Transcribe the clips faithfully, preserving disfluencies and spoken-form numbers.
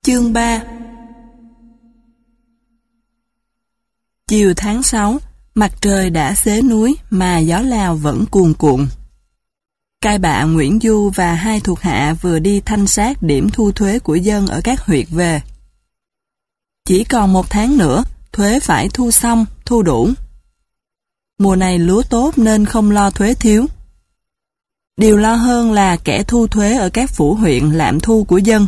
Chương ba. Chiều tháng sáu, mặt trời đã xế núi mà gió Lào vẫn cuồn cuộn. Cai bạ Nguyễn Du và hai thuộc hạ vừa đi thanh sát điểm thu thuế của dân ở các huyệt về. Chỉ còn một tháng nữa, thuế phải thu xong, thu đủ. Mùa này lúa tốt nên không lo thuế thiếu. Điều lo hơn là kẻ thu thuế ở các phủ huyện lạm thu của dân.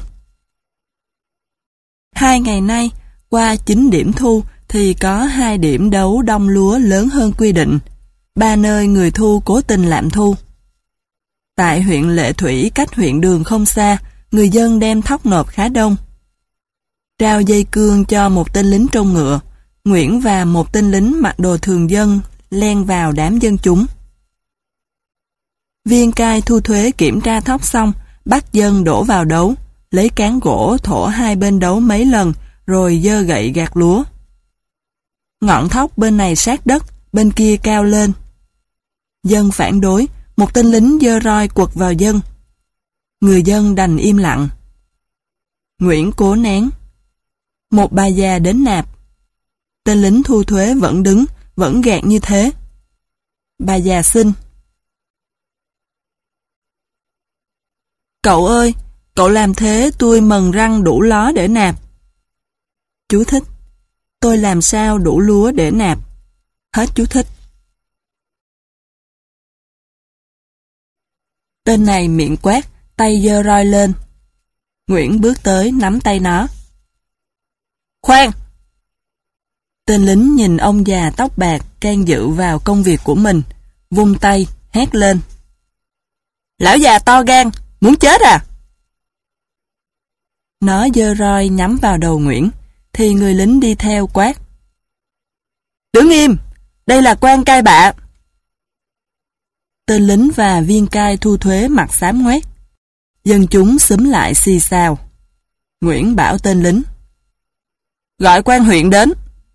Hai ngày nay, qua chín điểm thu thì có hai điểm đấu đông lúa lớn hơn quy định, ba nơi người thu cố tình lạm thu. Tại huyện Lệ Thủy cách huyện Đường không xa, người dân đem thóc nộp khá đông. Trao dây cương cho một tên lính trông ngựa, Nguyễn và một tên lính mặc đồ thường dân len vào đám dân chúng. Viên cai thu thuế kiểm tra thóc xong, bắt dân đổ vào đấu, lấy cán gỗ thổ hai bên đấu mấy lần, rồi giơ gậy gạt lúa. Ngọn thóc bên này sát đất, bên kia cao lên. Dân phản đối, một tên lính giơ roi quật vào dân. Người dân đành im lặng. Nguyễn cố nén. Một bà già đến nạp. Tên lính thu thuế vẫn đứng, vẫn gạt như thế. Bà già xin. Cậu ơi, cậu làm thế tôi mần răng đủ ló để nạp. Chú thích. Tôi làm sao đủ lúa để nạp. Hết chú thích. Tên này miệng quát, tay giơ roi lên. Nguyễn bước tới nắm tay nó. Khoan! Tên lính nhìn ông già tóc bạc can dự vào công việc của mình, vung tay, hét lên. Lão già to gan, muốn chết à? Nó giơ roi nhắm vào đầu Nguyễn, thì người lính đi theo quát. Đứng im, đây là quan cai bạ. Tên lính và viên cai thu thuế mặt xám ngoét. Dân chúng xúm lại xì xào. Nguyễn bảo tên lính. Gọi quan huyện đến.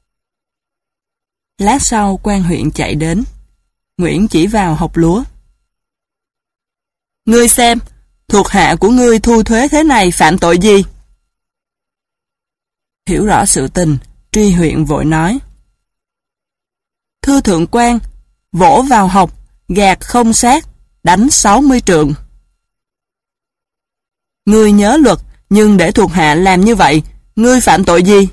Lát sau quan huyện chạy đến. Nguyễn chỉ vào hộc lúa. Ngươi xem, thuộc hạ của ngươi thu thuế thế này phạm tội gì? Hiểu rõ sự tình, tri huyện vội nói. Thưa thượng quan, vỗ vào hộc, gạt không sát, đánh sáu mươi trượng. Ngươi nhớ luật, nhưng để thuộc hạ làm như vậy, ngươi phạm tội gì?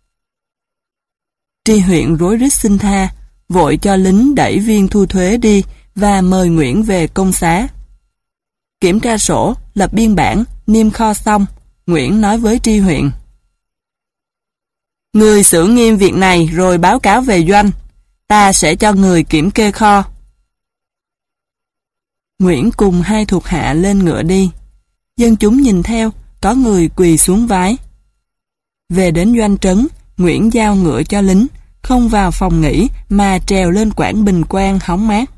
Tri huyện rối rít xin tha, vội cho lính đẩy viên thu thuế đi và mời Nguyễn về công xá. Kiểm tra sổ, lập biên bản, niêm kho xong, Nguyễn nói với tri huyện. Người xử nghiêm việc này rồi báo cáo về doanh, ta sẽ cho người kiểm kê kho. Nguyễn cùng hai thuộc hạ lên ngựa đi. Dân chúng nhìn theo, có người quỳ xuống vái. Về đến doanh trấn, Nguyễn giao ngựa cho lính, không vào phòng nghỉ mà trèo lên quảng bình quang hóng mát.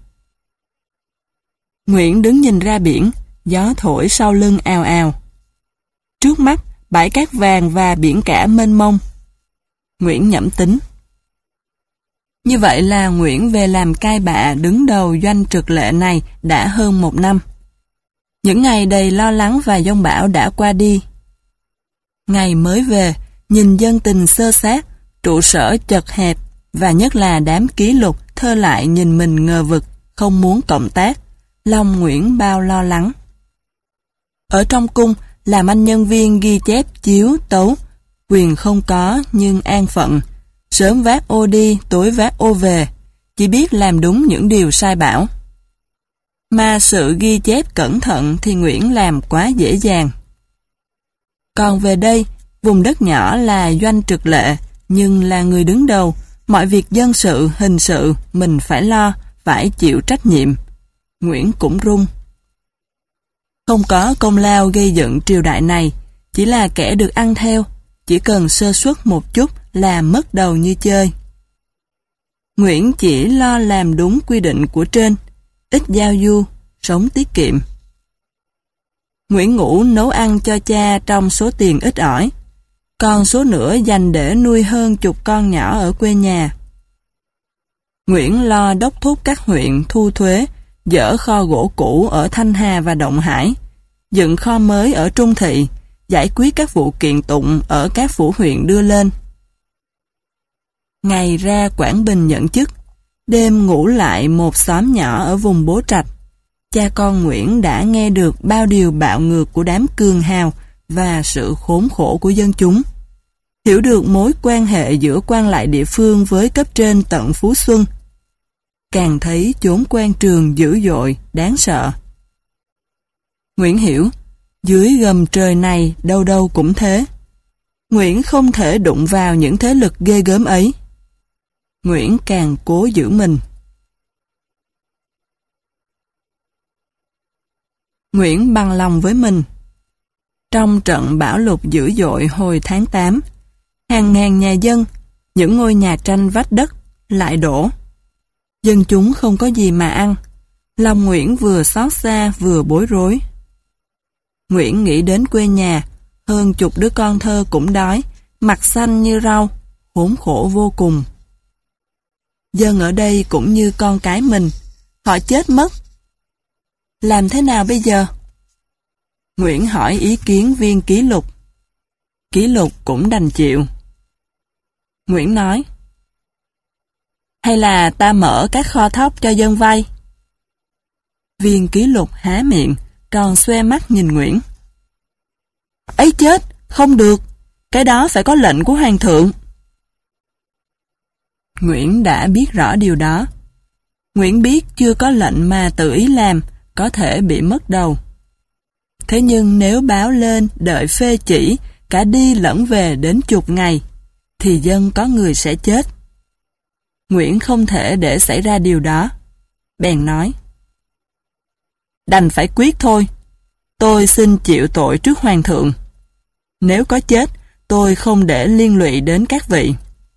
Nguyễn đứng nhìn ra biển, gió thổi sau lưng ào ào. Trước mắt, bãi cát vàng và biển cả mênh mông. Nguyễn nhẩm tính. Như vậy là Nguyễn về làm cai bạ đứng đầu doanh Trực Lệ này đã hơn một năm. Những ngày đầy lo lắng và giông bão đã qua đi. Ngày mới về, nhìn dân tình sơ sát, trụ sở chật hẹp, và nhất là đám ký lục thơ lại nhìn mình ngờ vực, không muốn cộng tác, lòng Nguyễn bao lo lắng. Ở trong cung, làm anh nhân viên ghi chép chiếu, tấu, quyền không có nhưng an phận, sớm vác ô đi, tối vác ô về, chỉ biết làm đúng những điều sai bảo. Mà sự ghi chép cẩn thận thì Nguyễn làm quá dễ dàng. Còn về đây, vùng đất nhỏ là doanh Trực Lệ, nhưng là người đứng đầu, mọi việc dân sự, hình sự mình phải lo, phải chịu trách nhiệm. Nguyễn cũng run. Không có công lao gây dựng triều đại này, chỉ là kẻ được ăn theo, chỉ cần sơ suất một chút là mất đầu như chơi. Nguyễn chỉ lo làm đúng quy định của trên, ít giao du, sống tiết kiệm. Nguyễn ngủ nấu ăn cho cha trong số tiền ít ỏi, còn số nữa dành để nuôi hơn chục con nhỏ ở quê nhà. Nguyễn lo đốc thúc các huyện thu thuế, dỡ kho gỗ cũ ở Thanh Hà và Động Hải, dựng kho mới ở Trung Thị, giải quyết các vụ kiện tụng ở các phủ huyện đưa lên. Ngày ra Quảng Bình nhận chức, đêm ngủ lại một xóm nhỏ ở vùng Bố Trạch. Cha con Nguyễn đã nghe được bao điều bạo ngược của đám cường hào và sự khốn khổ của dân chúng. Hiểu được mối quan hệ giữa quan lại địa phương với cấp trên tận Phú Xuân. Càng thấy chốn quan trường dữ dội, đáng sợ. Nguyễn hiểu, dưới gầm trời này đâu đâu cũng thế. Nguyễn không thể đụng vào những thế lực ghê gớm ấy. Nguyễn càng cố giữ mình. Nguyễn bằng lòng với mình. Trong trận bão lụt dữ dội hồi tháng tám, hàng ngàn nhà dân, những ngôi nhà tranh vách đất lại đổ. Dân chúng không có gì mà ăn. Lòng Nguyễn vừa xót xa vừa bối rối. Nguyễn nghĩ đến quê nhà, hơn chục đứa con thơ cũng đói, mặt xanh như rau, khốn khổ vô cùng. Dân ở đây cũng như con cái mình, họ chết mất. Làm thế nào bây giờ? Nguyễn hỏi ý kiến viên ký lục. Ký lục cũng đành chịu. Nguyễn nói, hay là ta mở các kho thóc cho dân vay? Viên ký lục há miệng, tròn xoe mắt nhìn Nguyễn. Ấy chết, không được, cái đó phải có lệnh của hoàng thượng. Nguyễn đã biết rõ điều đó. Nguyễn biết chưa có lệnh mà tự ý làm, có thể bị mất đầu. Thế nhưng nếu báo lên đợi phê chỉ, cả đi lẫn về đến chục ngày, thì dân có người sẽ chết. Nguyễn không thể để xảy ra điều đó. Bèn nói, đành phải quyết thôi. Tôi xin chịu tội trước hoàng thượng. Nếu có chết, tôi không để liên lụy đến các vị.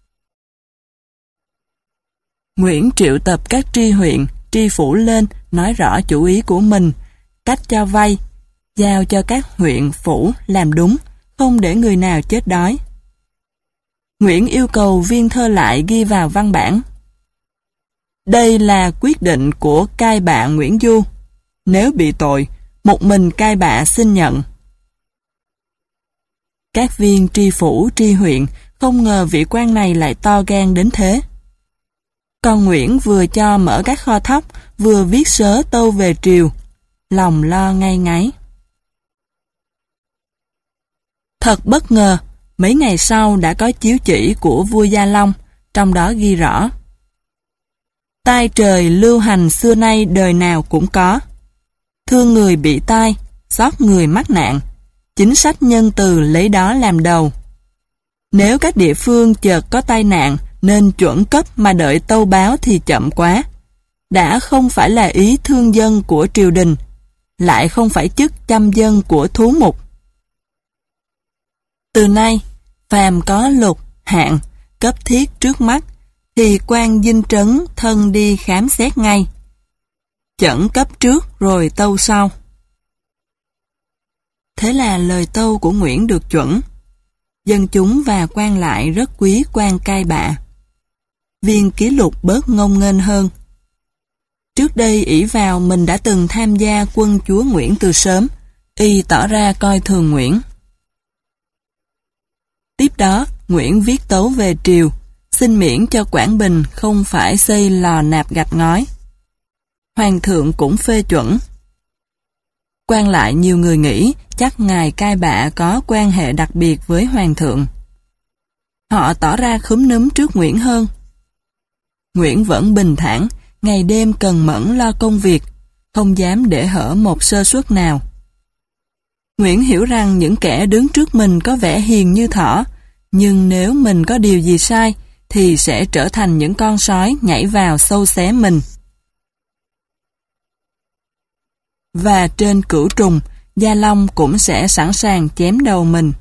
Nguyễn triệu tập các tri huyện, tri phủ lên, nói rõ chủ ý của mình, cách cho vay, giao cho các huyện, phủ làm đúng, không để người nào chết đói. Nguyễn yêu cầu viên thơ lại ghi vào văn bản. Đây là quyết định của cai bạ Nguyễn Du. Nếu bị tội, một mình cai bạ xin nhận. Các viên tri phủ, tri huyện không ngờ vị quan này lại to gan đến thế. Còn Nguyễn vừa cho mở các kho thóc, vừa viết sớ tâu về triều, lòng lo ngay ngáy. Thật bất ngờ, mấy ngày sau đã có chiếu chỉ của vua Gia Long, trong đó ghi rõ: tai trời lưu hành xưa nay đời nào cũng có. Thương người bị tai, xót người mắc nạn, chính sách nhân từ lấy đó làm đầu. Nếu các địa phương chợt có tai nạn nên chuẩn cấp mà đợi tâu báo thì chậm quá. Đã không phải là ý thương dân của triều đình, lại không phải chức chăm dân của thú mục. Từ nay, phàm có lục, hạn, cấp thiết trước mắt, thì quan dinh trấn thân đi khám xét ngay. Chẩn cấp trước rồi tâu sau. Thế là lời tâu của Nguyễn được chuẩn. Dân chúng và quan lại rất quý quan cai bạ. Viên ký lục bớt ngông nghênh hơn. Trước đây ỷ vào mình đã từng tham gia quân chúa Nguyễn từ sớm, y tỏ ra coi thường Nguyễn. Tiếp đó, Nguyễn viết tấu về triều, xin miễn cho Quảng Bình không phải xây lò nạp gạch ngói. Hoàng thượng cũng phê chuẩn. Quan lại nhiều người nghĩ chắc ngài cai bạ có quan hệ đặc biệt với hoàng thượng. Họ tỏ ra khúm núm trước Nguyễn hơn. Nguyễn vẫn bình thản, ngày đêm cần mẫn lo công việc, không dám để hở một sơ suất nào. Nguyễn hiểu rằng những kẻ đứng trước mình có vẻ hiền như thỏ, nhưng nếu mình có điều gì sai, thì sẽ trở thành những con sói nhảy vào xâu xé mình. Và trên cửu trùng, Gia Long cũng sẽ sẵn sàng chém đầu mình.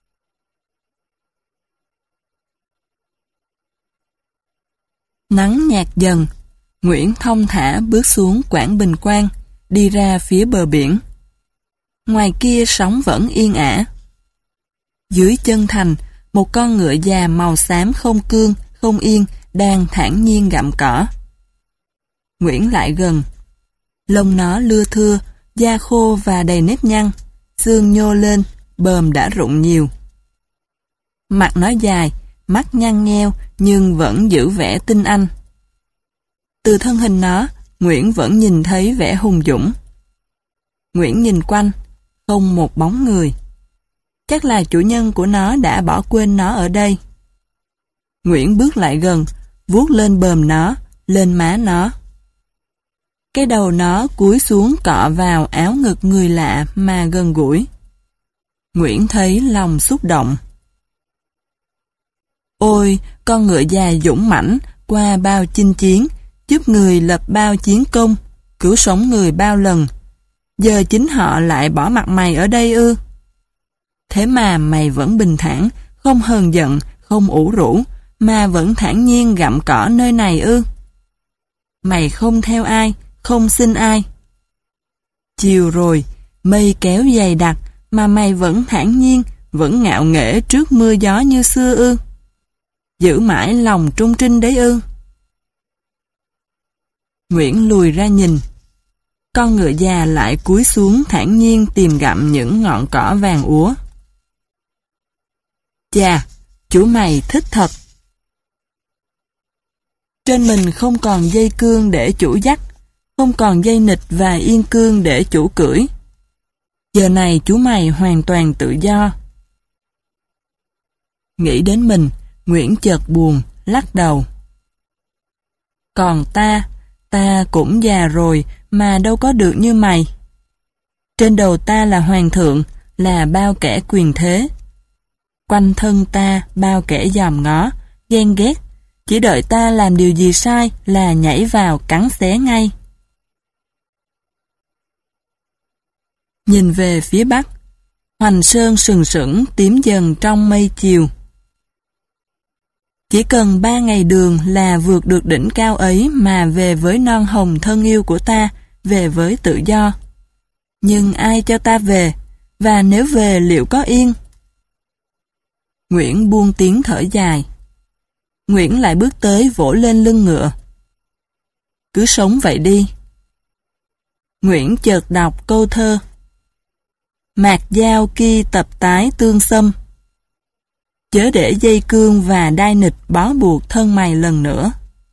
Nắng nhạt dần, Nguyễn thong thả bước xuống Quảng Bình Quan, đi ra phía bờ biển. Ngoài kia sóng vẫn yên ả. Dưới chân thành, một con ngựa già màu xám không cương, không yên, đang thản nhiên gặm cỏ. Nguyễn lại gần. Lông nó lưa thưa, da khô và đầy nếp nhăn, xương nhô lên, bờm đã rụng nhiều. Mặt nó dài, mắt nhăn nheo nhưng vẫn giữ vẻ tinh anh. Từ thân hình nó, Nguyễn vẫn nhìn thấy vẻ hùng dũng. Nguyễn nhìn quanh, không một bóng người. Chắc là chủ nhân của nó đã bỏ quên nó ở đây. Nguyễn bước lại gần, vuốt lên bờm nó, lên má nó. Cái đầu nó cúi xuống cọ vào áo ngực người lạ mà gần gũi. Nguyễn thấy lòng xúc động. Ôi, con ngựa dài dũng mãnh qua bao chinh chiến, giúp người lập bao chiến công, cứu sống người bao lần. Giờ chính họ lại bỏ mặt mày ở đây ư? Thế mà mày vẫn bình thản, không hờn giận, không ủ rũ, mà vẫn thản nhiên gặm cỏ nơi này ư? Mày không theo ai, không xin ai. Chiều rồi, mây kéo dày đặc, mà mày vẫn thản nhiên, vẫn ngạo nghễ trước mưa gió như xưa ư? Giữ mãi lòng trung trinh đấy ư? Nguyễn lùi ra nhìn. Con ngựa già lại cúi xuống thản nhiên tìm gặm những ngọn cỏ vàng úa. Chà, chủ mày thích thật. Trên mình không còn dây cương để chủ dắt, không còn dây nịch và yên cương để chủ cưỡi. Giờ này chú mày hoàn toàn tự do. Nghĩ đến mình, Nguyễn chợt buồn, lắc đầu. Còn ta, ta cũng già rồi mà đâu có được như mày. Trên đầu ta là hoàng thượng, là bao kẻ quyền thế. Quanh thân ta bao kẻ dòm ngó, ghen ghét, chỉ đợi ta làm điều gì sai là nhảy vào cắn xé ngay. Nhìn về phía bắc, hoành sơn sừng sững tím dần trong mây chiều. Chỉ cần ba ngày đường là vượt được đỉnh cao ấy mà về với non hồng thân yêu của ta, về với tự do. Nhưng ai cho ta về, và nếu về liệu có yên? Nguyễn buông tiếng thở dài. Nguyễn lại bước tới vỗ lên lưng ngựa. Cứ sống vậy đi. Nguyễn chợt đọc câu thơ. Mạc giao ki tập tái tương xâm. Chớ để dây cương và đai nịch bó buộc thân mày lần nữa.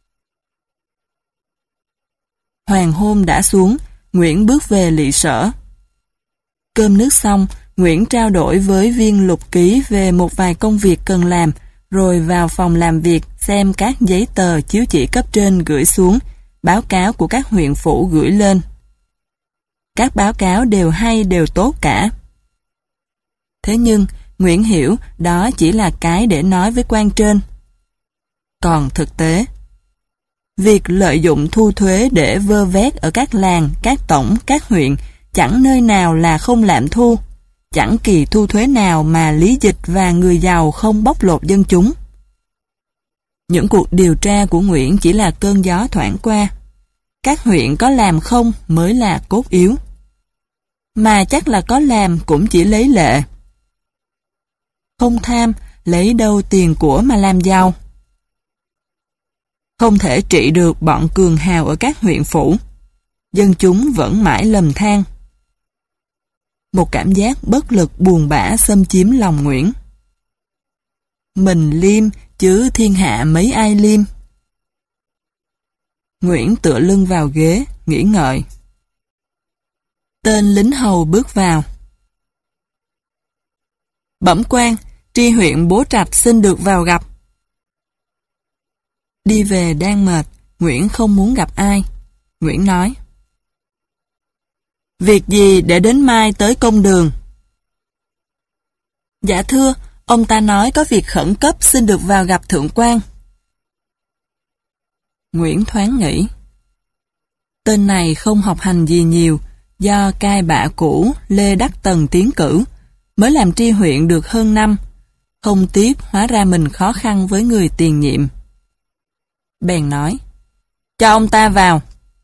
Hoàng hôn đã xuống, Nguyễn bước về lỵ sở. Cơm nước xong, Nguyễn trao đổi với viên lục ký về một vài công việc cần làm, rồi vào phòng làm việc xem các giấy tờ chiếu chỉ cấp trên gửi xuống, báo cáo của các huyện phủ gửi lên. Các báo cáo đều hay đều tốt cả. Thế nhưng, Nguyễn hiểu đó chỉ là cái để nói với quan trên. Còn thực tế, việc lợi dụng thu thuế để vơ vét ở các làng, các tổng, các huyện chẳng nơi nào là không lạm thu, chẳng kỳ thu thuế nào mà lý dịch và người giàu không bóc lột dân chúng. Những cuộc điều tra của Nguyễn chỉ là cơn gió thoảng qua. Các huyện có làm không mới là cốt yếu. Mà chắc là có làm cũng chỉ lấy lệ. Không tham, lấy đâu tiền của mà làm giàu. Không thể trị được bọn cường hào ở các huyện phủ. Dân chúng vẫn mãi lầm than. Một cảm giác bất lực buồn bã xâm chiếm lòng Nguyễn. Mình liêm, chứ thiên hạ mấy ai liêm. Nguyễn tựa lưng vào ghế, nghĩ ngợi. Tên lính hầu bước vào. Bẩm quan, tri huyện Bố Trạch xin được vào gặp. Đi về đang mệt, Nguyễn không muốn gặp ai. Nguyễn nói. Việc gì để đến mai tới công đường? Dạ thưa, ông ta nói có việc khẩn cấp xin được vào gặp thượng quan. Nguyễn thoáng nghĩ. Tên này không học hành gì nhiều, do cai bạ cũ Lê Đắc Tần tiến cử, mới làm tri huyện được hơn năm, không tiếc hóa ra mình khó khăn với người tiền nhiệm. Bèn nói, cho ông ta vào.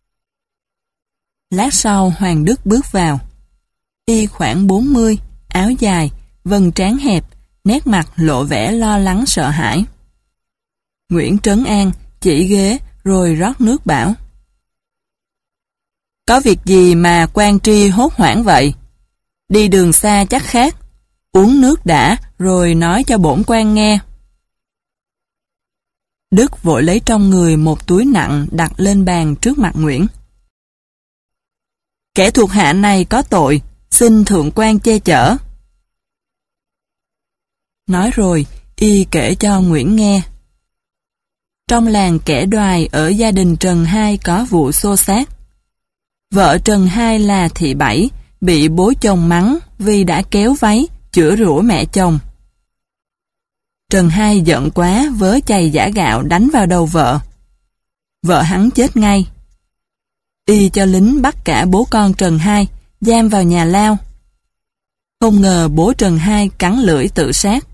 Lát sau Hoàng Đức bước vào. Y khoảng bốn mươi, áo dài, vầng trán hẹp, nét mặt lộ vẻ lo lắng sợ hãi. Nguyễn trấn an, chỉ ghế rồi rót nước bảo. Có việc gì mà quan tri hốt hoảng vậy? Đi đường xa chắc khác. Uống nước đã, rồi nói cho bổn quan nghe. Đức vội lấy trong người một túi nặng đặt lên bàn trước mặt Nguyễn. Kẻ thuộc hạ này có tội, xin thượng quan che chở. Nói rồi, y kể cho Nguyễn nghe. Trong làng kẻ đoài ở gia đình Trần Hai có vụ xô xát. Vợ Trần Hai là Thị Bảy, bị bố chồng mắng vì đã kéo váy, chửi rủa mẹ chồng. Trần Hai giận quá vớ chày giã gạo đánh vào đầu vợ. Vợ hắn chết ngay. Y cho lính bắt cả bố con Trần Hai, giam vào nhà lao. Không ngờ bố Trần Hai cắn lưỡi tự sát.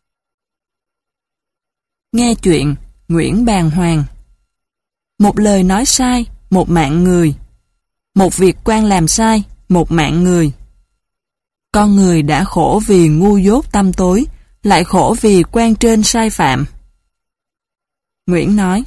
Nghe chuyện, Nguyễn bàng hoàng. Một lời nói sai, một mạng người. Một việc quan làm sai, một mạng người. Con người đã khổ vì ngu dốt tăm tối, lại khổ vì quan trên sai phạm. Nguyễn nói,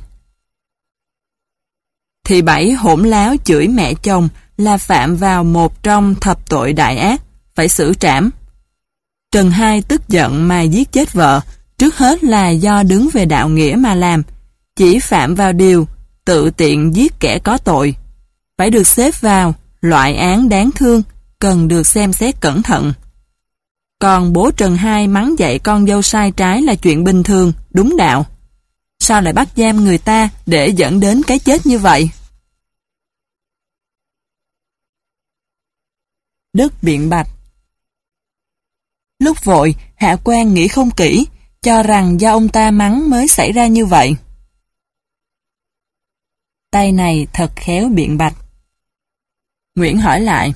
Thị Bảy hỗn láo chửi mẹ chồng là phạm vào một trong thập tội đại ác, phải xử trảm. Trần Hai tức giận mà giết chết vợ, trước hết là do đứng về đạo nghĩa mà làm, chỉ phạm vào điều tự tiện giết kẻ có tội, phải được xếp vào loại án đáng thương, cần được xem xét cẩn thận. Còn bố Trần Hai mắng dạy con dâu sai trái là chuyện bình thường, đúng đạo. Sao lại bắt giam người ta để dẫn đến cái chết như vậy? Đức biện bạch. Lúc vội, hạ quan nghĩ không kỹ, cho rằng do ông ta mắng mới xảy ra như vậy. Tay này thật khéo biện bạch. Nguyễn hỏi lại.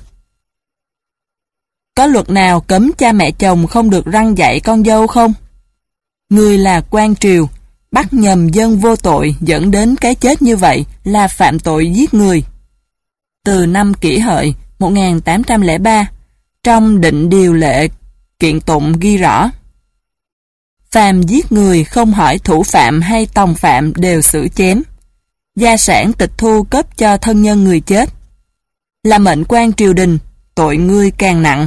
Có luật nào cấm cha mẹ chồng không được răn dạy con dâu không? Người là quan triều, bắt nhầm dân vô tội dẫn đến cái chết như vậy là phạm tội giết người. Từ năm Kỷ Hợi một nghìn tám trăm lẻ ba, trong định điều lệ kiện tụng ghi rõ. Phàm giết người không hỏi thủ phạm hay tòng phạm đều xử chém. Gia sản tịch thu cấp cho thân nhân người chết. Là mệnh quan triều đình, tội ngươi càng nặng.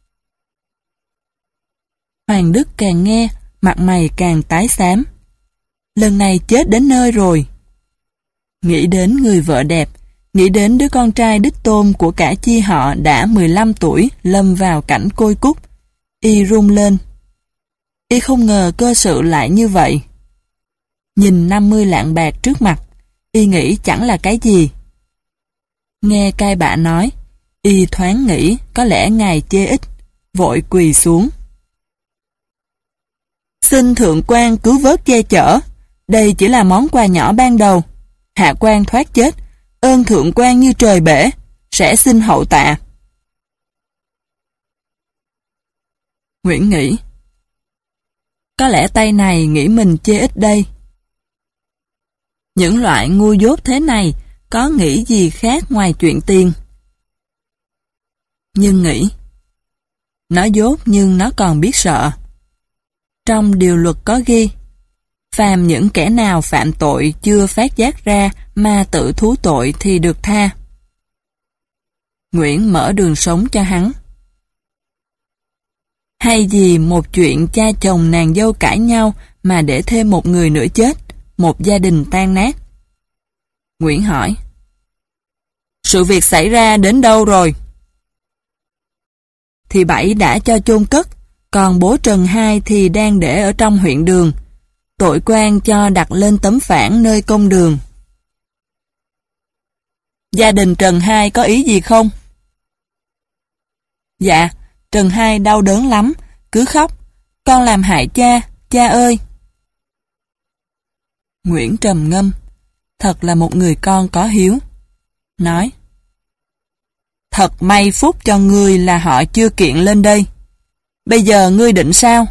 Hoàng Đức càng nghe, mặt mày càng tái xám. Lần này chết đến nơi rồi. Nghĩ đến người vợ đẹp, nghĩ đến đứa con trai đích tôn của cả chi họ đã mười lăm tuổi lâm vào cảnh côi cút, y run lên. Y không ngờ cơ sự lại như vậy. Nhìn năm mươi lạng bạc trước mặt, y nghĩ chẳng là cái gì. Nghe cai bạ nói, y thoáng nghĩ có lẽ ngài chê ít, vội quỳ xuống. Xin thượng quan cứu vớt che chở, đây chỉ là món quà nhỏ ban đầu. Hạ quan thoát chết, ơn thượng quan như trời bể, sẽ xin hậu tạ. Nguyễn nghĩ, có lẽ tay này nghĩ mình chê ít đây. Những loại ngu dốt thế này có nghĩ gì khác ngoài chuyện tiền. Nhưng nghĩ, nó dốt nhưng nó còn biết sợ. Trong điều luật có ghi, phàm những kẻ nào phạm tội chưa phát giác ra mà tự thú tội thì được tha. Nguyễn mở đường sống cho hắn. Hay gì một chuyện cha chồng nàng dâu cãi nhau mà để thêm một người nữa chết, một gia đình tan nát. Nguyễn hỏi, sự việc xảy ra đến đâu rồi? Thì Bảy đã cho chôn cất, còn bố Trần Hai thì đang để ở trong huyện đường. Tội quan cho đặt lên tấm phản nơi công đường. Gia đình Trần Hai có ý gì không? Dạ, Trần Hai đau đớn lắm, cứ khóc. Con làm hại cha, cha ơi. Nguyễn trầm ngâm, thật là một người con có hiếu. Nói, thật may phúc cho ngươi là họ chưa kiện lên đây. Bây giờ ngươi định sao?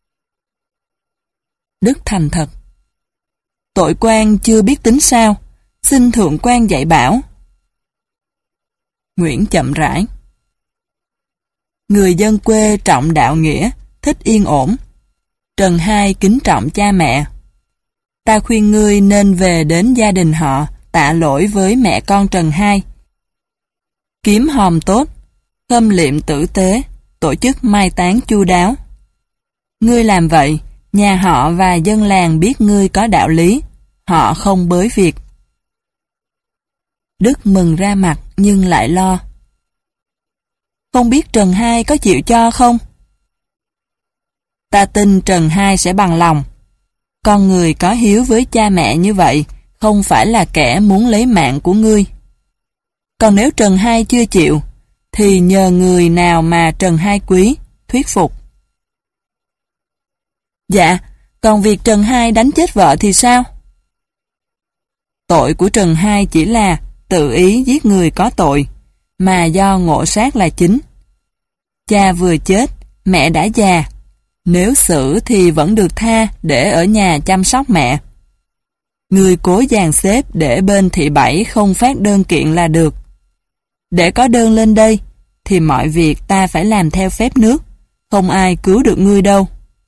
Đức thành thật, tội quan chưa biết tính sao, xin thượng quan dạy bảo. Nguyễn chậm rãi, người dân quê trọng đạo nghĩa, thích yên ổn. Trần Hai kính trọng cha mẹ. Ta khuyên ngươi nên về đến gia đình họ, tạ lỗi với mẹ con Trần Hai. Kiếm hòm tốt, khâm liệm tử tế, tổ chức mai táng chu đáo, Ngươi làm vậy, nhà họ và dân làng biết ngươi có đạo lý, họ không bới việc. Đức mừng ra mặt nhưng lại lo. Không biết Trần Hai có chịu cho không? Ta tin Trần Hai sẽ bằng lòng. Con người có hiếu với cha mẹ như vậy không phải là kẻ muốn lấy mạng của ngươi. Còn nếu Trần Hai chưa chịu, thì nhờ người nào mà Trần Hai quý, thuyết phục. Dạ, còn việc Trần Hai đánh chết vợ thì sao? Tội của Trần Hai chỉ là tự ý giết người có tội, mà do ngộ sát là chính. Cha vừa chết, mẹ đã già. Nếu xử thì vẫn được tha để ở nhà chăm sóc mẹ. Người cố dàn xếp để bên thị bảy không phát đơn kiện là được. Để có đơn lên đây, thì mọi việc ta phải làm theo phép nước, không ai cứu được ngươi đâu.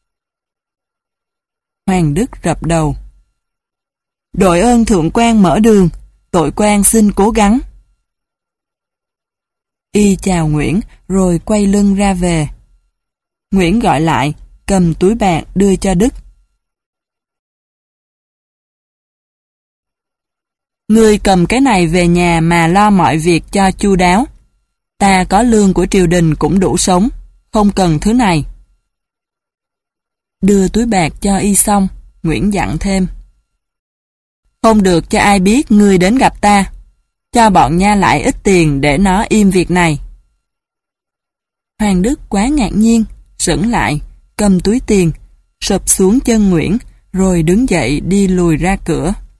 Hoàng Đức rập đầu. Đội ơn thượng quan mở đường, tội quan xin cố gắng. Y chào Nguyễn rồi quay lưng ra về. Nguyễn gọi lại, cầm túi bạc đưa cho Đức. Ngươi cầm cái này về nhà mà lo mọi việc cho chu đáo. Ta có lương của triều đình cũng đủ sống, không cần thứ này. Đưa túi bạc cho Y xong, Nguyễn dặn thêm. Không được cho ai biết ngươi đến gặp ta. Cho bọn nha lại ít tiền để nó im việc này. Hoàng Đức quá ngạc nhiên, sững lại, cầm túi tiền, sụp xuống chân Nguyễn, rồi đứng dậy đi lùi ra cửa.